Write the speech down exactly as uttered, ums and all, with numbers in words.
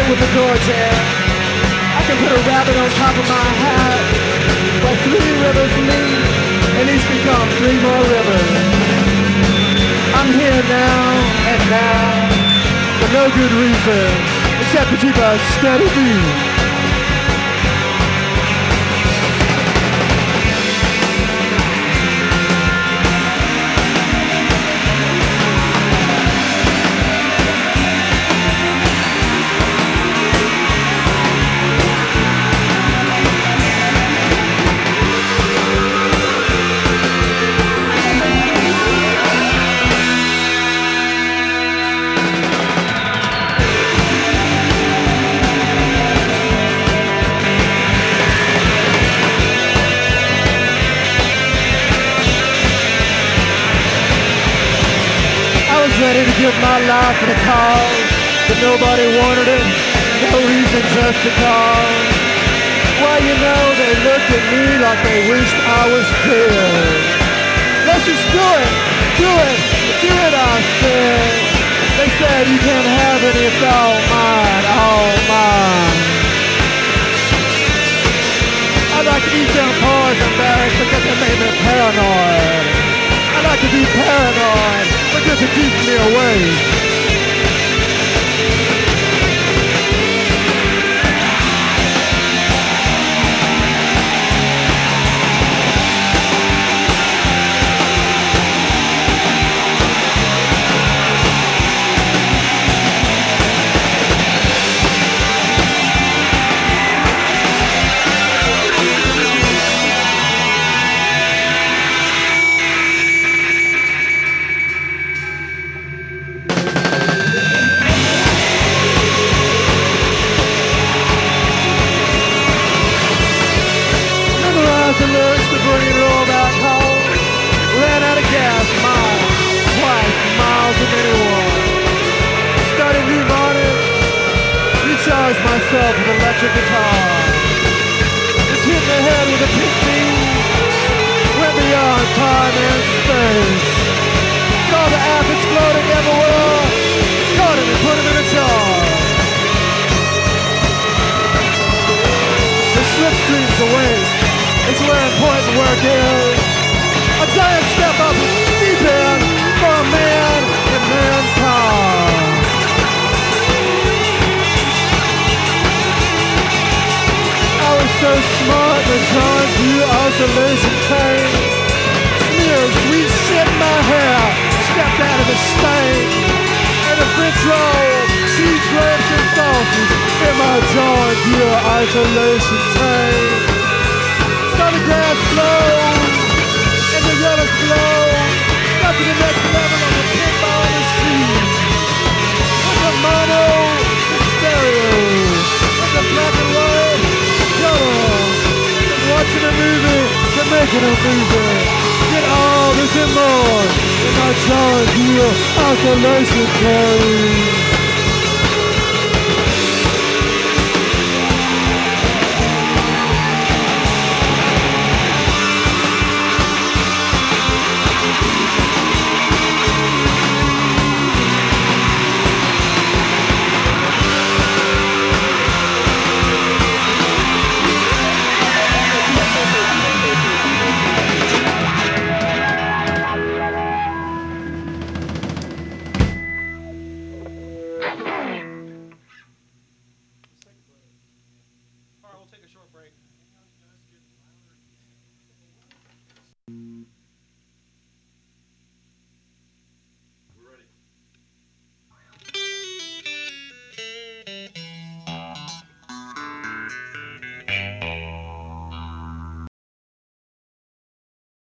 it with the door jam. I can put a rabbit on top of my hat. Where three rivers meet, and each become three more rivers. I'm here now and now, for no good reason, except to keep a steady beat. Ready to give my life for the cause, but nobody wanted it, no reason just because. Well, you know, they looked at me like they wished I was dead. Let's just do it, do it, do it, I said. They said you can't have it, it's all mine, all mine. I'd like to eat them paws embarrassed because they made me paranoid. I like to be paranoid, because it keeps me away. The lyrics to bring it all back home. Ran out of gas, miles, twice, miles of anyone. Started new mornings, recharged myself with electric guitar. Just hit the head with a pink beam, went beyond time and space. Saw the athletes floating everywhere, caught him and put him in a jar. The slipstream's away. It's where important work is. A giant step up deep in for a man in mankind. I was so smart that John through isolation pain. Smeared sweet shit in my hair, stepped out of the stain. And a French roll, cheese, grapes, and sausage in my John through isolation tank. Saw the grass blow, and the yellow glow. Got to the next level of the pinball machine. With the mono, the stereo, with the black and white, the color. And watching a movie, to making a movie. Get all this and more in my John Deere isolation tank.